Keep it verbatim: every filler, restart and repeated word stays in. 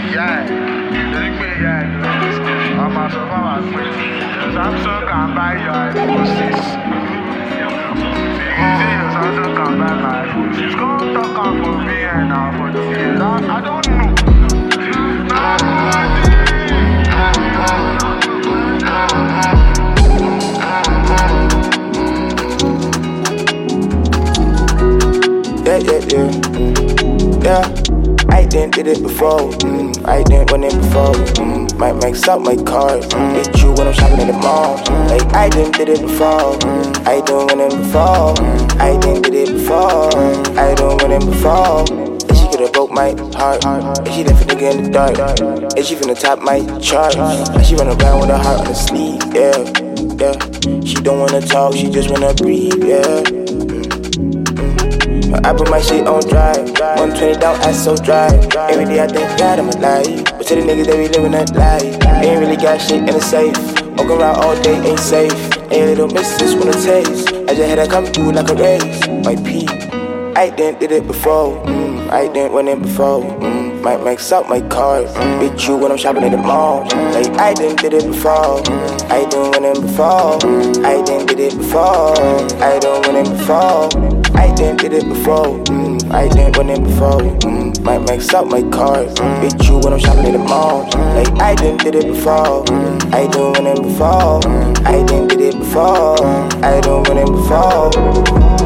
Yeah, torí pé ìyá ẹ̀ ló ní school, a máa sọ fún àwọn pé Samsung can buy your iPhone six. See your Samsung can buy my iPhone six. Come talk am for me and now, but I don't know. Yeah, yeah, yeah, yeah. I didn't did it before, mm. I didn't win it before, mm. Might max out my card, mm. Hit you when I'm shopping at the mall, mm. Like I didn't did it before, mm. I didn't win it before, mm. I didn't did it before, mm. I didn't win it before. And she could've broke my heart, and she left a nigga in the dark, and she finna top my chart, and she run around with her heart on her sleeve, yeah, yeah. She don't wanna talk, she just wanna breathe, yeah. I put my shit on drive, one twenty down, ass so dry. Every day I thank God I'm alive, but to the niggas they be living that life. Ain't really got shit in the safe, walk around all day ain't safe. Ain't little missus wanna taste, I just had to come through like a race. My P, I didn't did it before, mm. I didn't win it before, mm. Might max out my card, mm. Hit you when I'm shopping at the mall, mm. Like I didn't did it before, mm. I didn't win it before, mm. I didn't did it before, mm. I didn't win it before. I didn't did it before, mm. I didn't win it before, mm. Might max out my card, mm. Hit you when I'm shopping at the mall, mm. Like I didn't did it before, mm. I didn't win it before, mm. I didn't did it before, mm. I didn't win it before.